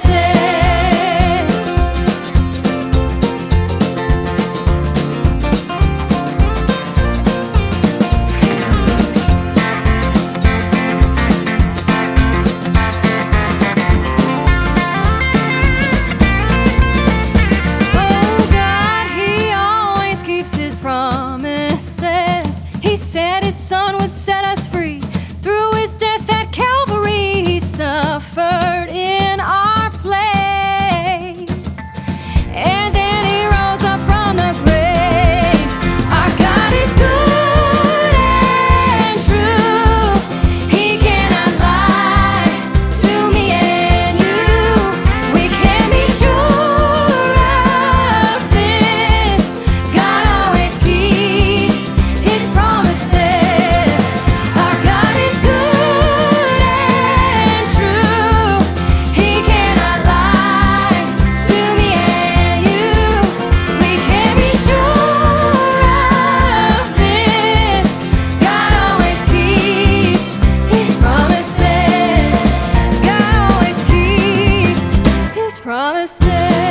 He said his son would set us free. Through his death at Calvary, he suffered in our place. And then he rose up from the grave. Our God is good and true. He cannot lie to me and you. We can be sure of this. God always keeps his promises. Our God is good and true. He cannot lie to me and you. We can be sure of this. God always keeps his promises. God always keeps his promises.